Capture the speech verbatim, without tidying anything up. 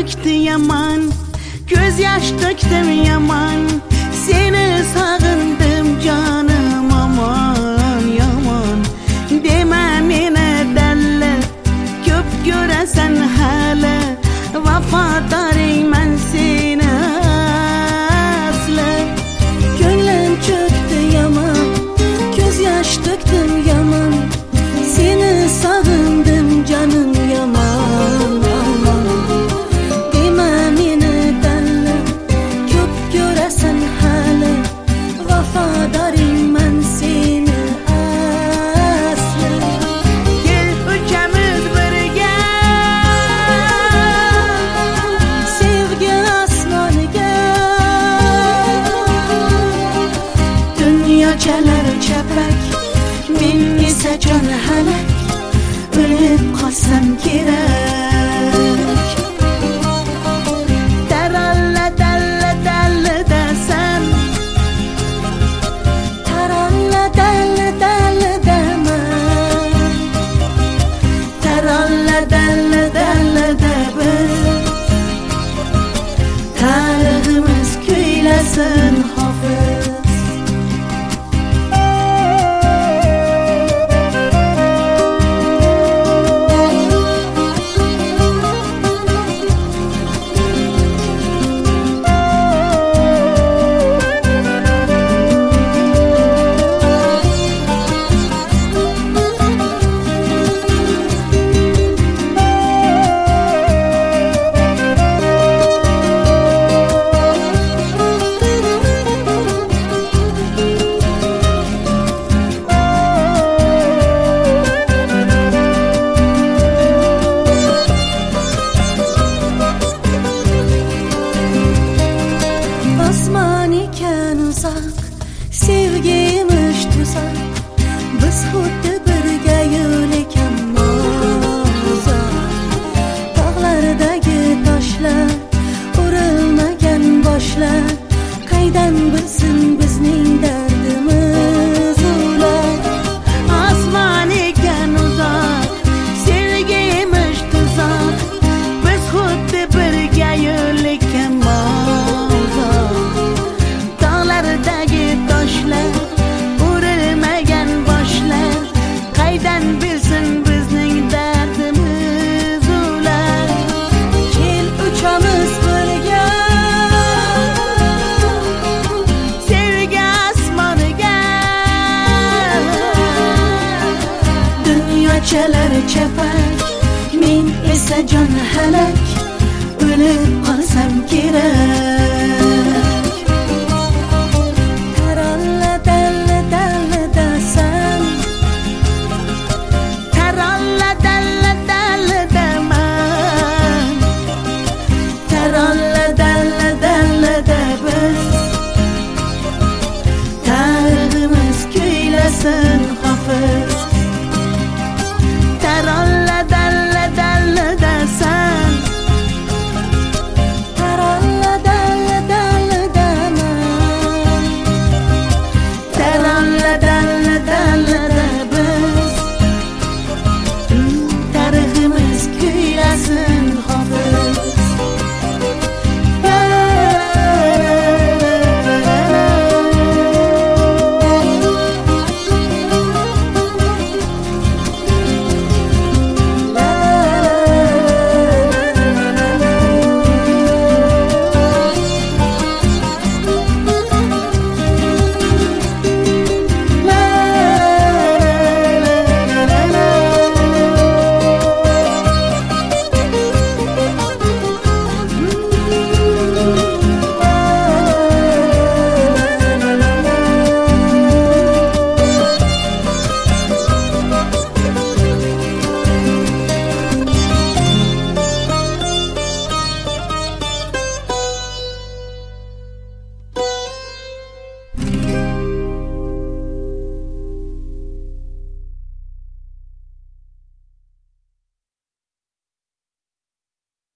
çöktü yaman, göz yaş döktüm yaman. Seni sağındım canım aman yaman. Deme mene delle, köp göresen hele. Vafadarım ben seni aslı. Gönlüm çöktü yaman, göz yaş döktüm yaman. Seni sağındım canım yaman aman. Deme mene delle, köp göresen hele. Vafadarım ben seni aslı. Gel üçümüz birge, sevgi asmanıga. Dünya çalar çepek, men ise can halak. Ölüp kalsam gerek. Taralla dalla dalla desem, taralla dalla dalla demem. Taralla dalla dalla demem. Tarihimiz köylesin hafız. Asman iken uzak, sevgiymiş tuzak. Biz xuddi birga yo'l ekan uzak. Dağlardagi toshlar, urilmagan boshlar. Qaydan bilsin bizning dardimiz ular. Asman iken uzak, sevgiymiş tuzak. Biz xuddi birga yo'l ekan dağlardagi toshlar, urilmagan boshlar. Qaydan bilsin bizning dardimiz ular. Kel uchamiz birga, sevgi asmoniga. Dunyo chalar chapak, men esa jon halak. O'lib qolsam kerak.